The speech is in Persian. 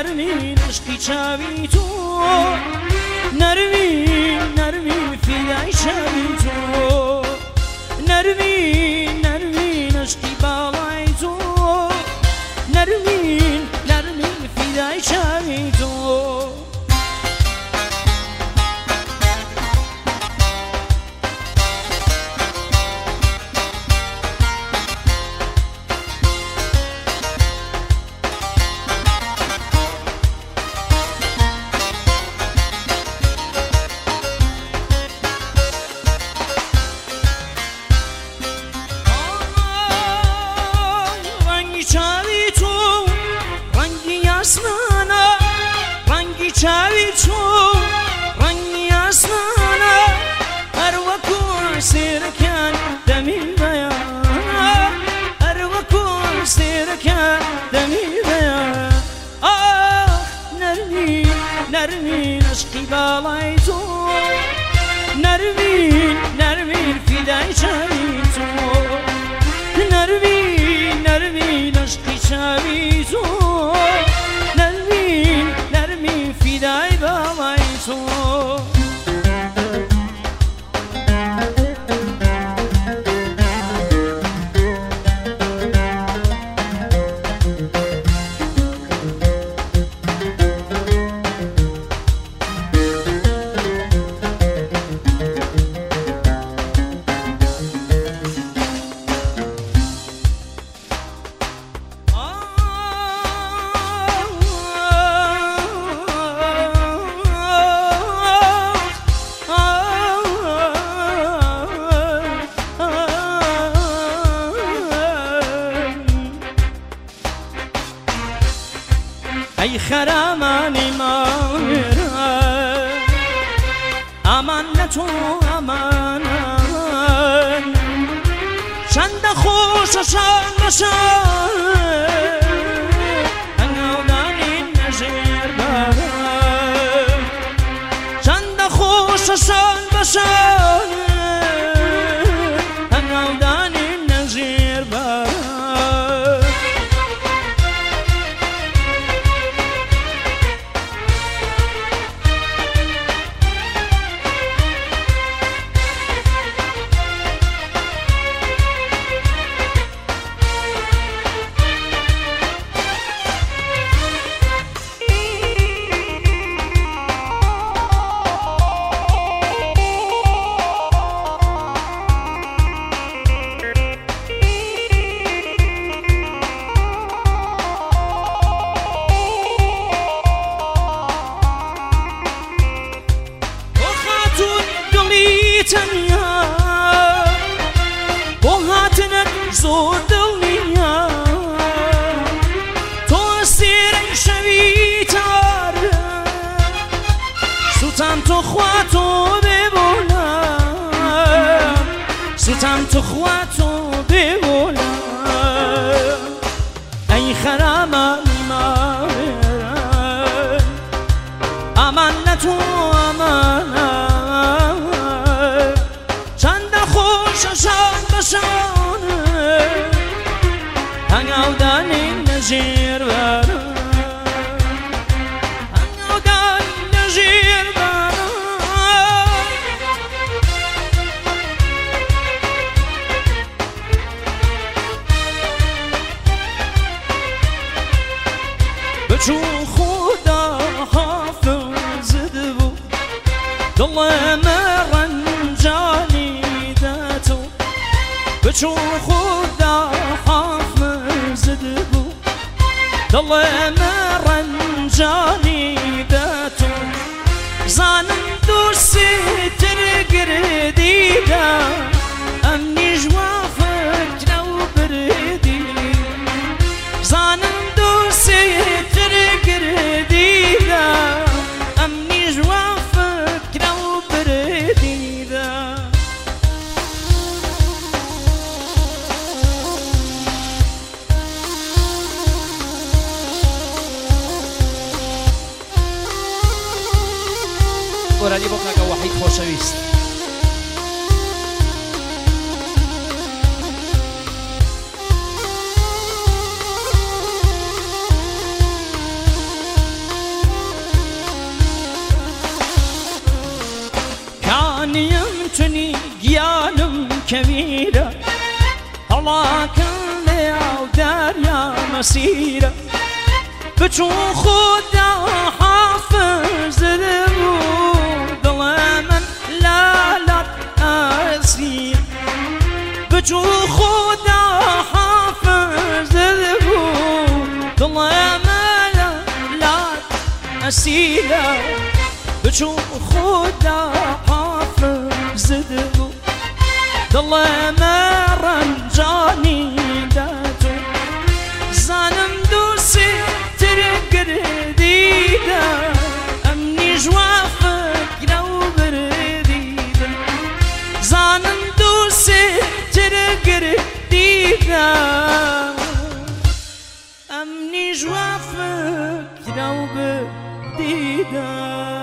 نرمین عشقی چاوی تو نرمین فیدای چاوی تو نرمین عشقی بالای تو نرمین فیدای چاوی تو چاوی تو رنگی آسمانه هر وکو سیرکن دمی بیان هر وکو سیرکن دمی بیان آه نرمین عشقی بالای تو نرمین فیدای چاوی تو نرمین عشقی چاوی تو فدای بالای تو ای خرامانی ماورن امان نتو امان چند خوششان بشن انگودانی نجیر برن چند خوششان بشن انگودانی نجیر برن تنیا بو هاتنك زور دڵنیا تۆ سێرەی شەوی تارە سوتام تۆ خوا تۆ بێ بۆلام سوتام تۆ خوا تۆ بێ بۆلام ئەی خەرامانی ماوێران ئامان نە تۆ ئامانە شان بشان هنگودانی نجیر بران هنگودانی نجیر بران بچو خدا حافظ دبو دل مرنجانی بچو خدا حافظ دبو دل مرنجانی داتو زانم دوستی ترگردیده امنی جوافک نو بردی زانم دوستی ترگردیده امنی جوافک نو بردیده ورادی بۆ کاکە وەحید خۆشەویست كبيرة الله كان أو دريا مسيرة بچو خدا حافظ الود الله من لا لا أسير بچو خدا حافظ الود الله من لا أسير بچو خدا حافظ الود الله ما رنجاني داتو زانم دوسي ترقر ديدا أمني جوافك لو برديدا زانم دوسي ترقر ديدا أمني جوافك لو برديدا